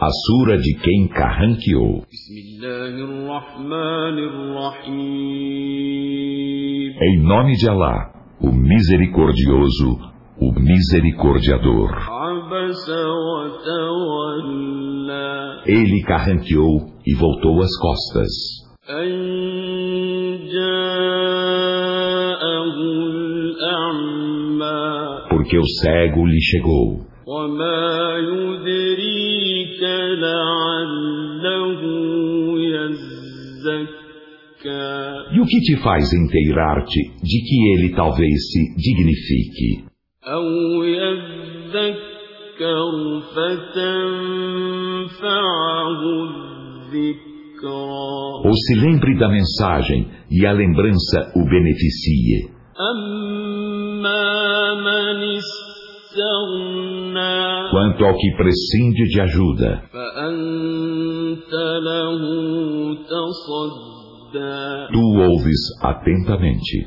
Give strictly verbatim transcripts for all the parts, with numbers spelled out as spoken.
A sura de quem carranqueou. Em nome de Alá, o misericordioso, o misericordiador. Ele carranqueou e voltou as costas. Porque o cego lhe chegou. E o que te faz inteirar-te de que ele talvez se dignifique? Ou se lembre da mensagem e a lembrança o beneficie. Quanto ao que prescinde de ajuda, tu ouves atentamente.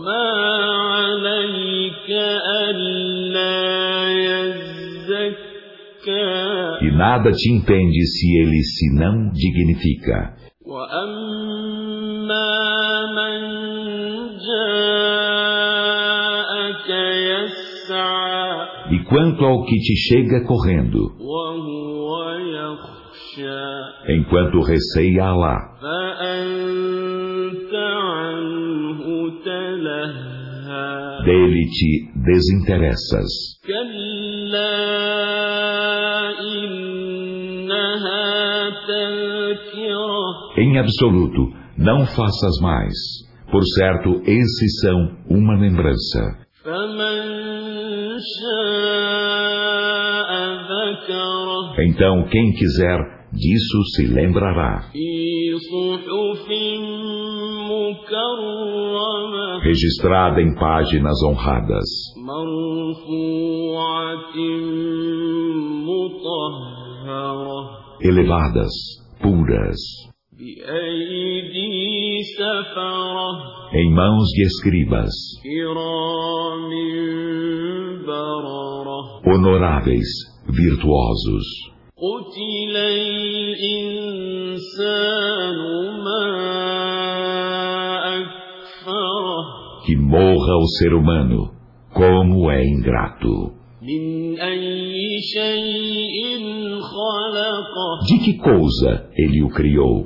E nada te impede se ele se não dignifica. E quanto ao que te chega correndo, enquanto receia Alá, dele te desinteressas. Em absoluto, não faças mais. Por certo, esses são uma lembrança. Então, quem quiser, disso se lembrará. Registrada em páginas honradas, elevadas, puras, em mãos de escribas, honoráveis, virtuosos. Que morra o ser humano, como é ingrato. De que coisa ele o criou?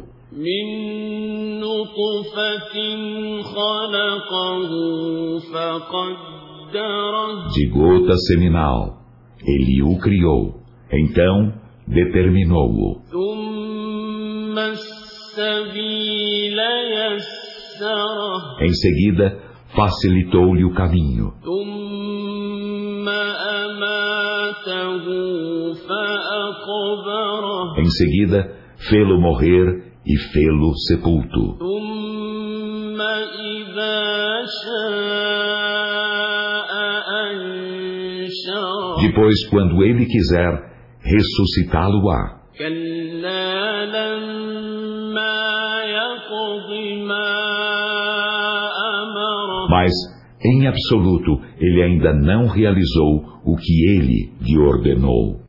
De gota seminal, ele o criou, então determinou-o. Em seguida, facilitou-lhe o caminho. Em seguida, fê-lo morrer e fê-lo sepulto. Depois, quando ele quiser, ressuscitá-lo-á. Mas, em absoluto, ele ainda não realizou o que ele lhe ordenou.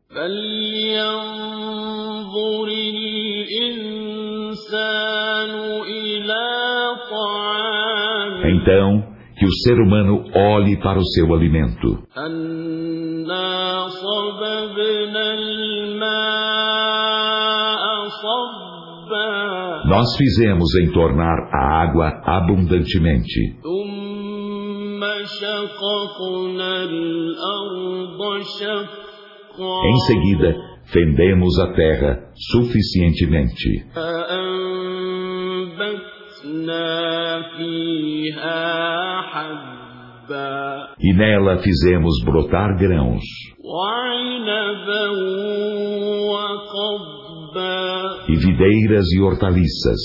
Então, que o ser humano olhe para o seu alimento. Nós fizemos entornar a água abundantemente. Em seguida, fendemos a terra suficientemente. E nela fizemos brotar grãos, e videiras e hortaliças,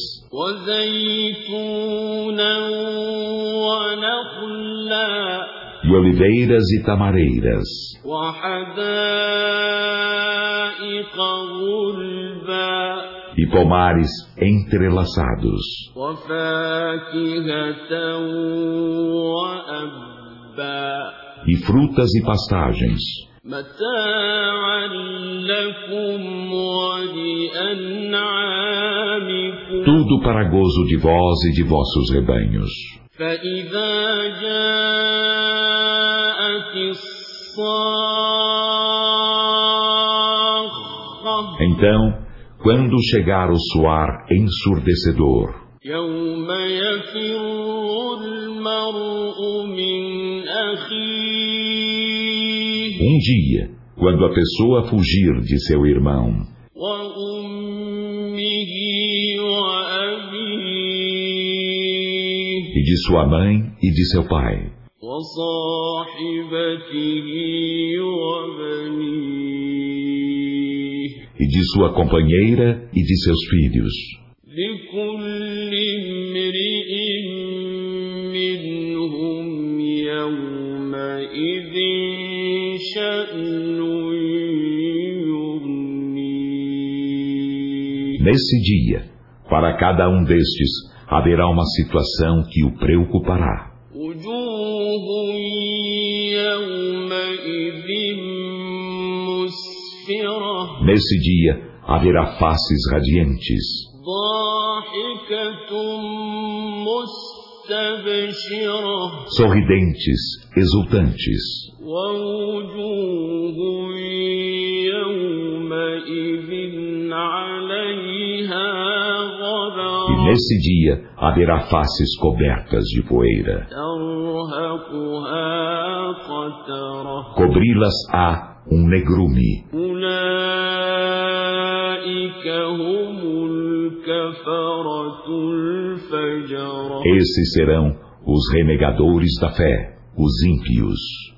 e oliveiras e tamareiras, e pomares entrelaçados, e frutas e pastagens, أنعامكم Tudo para gozo de vós e de vossos rebanhos. فإذا جاءت الصاخة Então, quando chegar o suar ensurdecedor, يوم يفر المرء من أخيه um dia, quando a pessoa fugir de seu irmão, وأمه وأبيه e de sua mãe e de seu pai, وصاحبته وبنيه e de sua companheira e de seus filhos, لكل امرئ منهم يومئذ شأن يغنيه. nesse dia, para cada um destes, haverá uma situação que o preocupará. وجوه يومئذ مسفرة Nesse dia, haverá faces radiantes, ضاحكة مستبشرة sorridentes, exultantes. ووجوه يومئذ عليها غبرة E nesse dia, haverá faces cobertas de poeira. ترهقها قترة Cobri-las-á um negrume. أولئك هم الكفرة الفجرة Esses serão os renegadores da fé, os ímpios.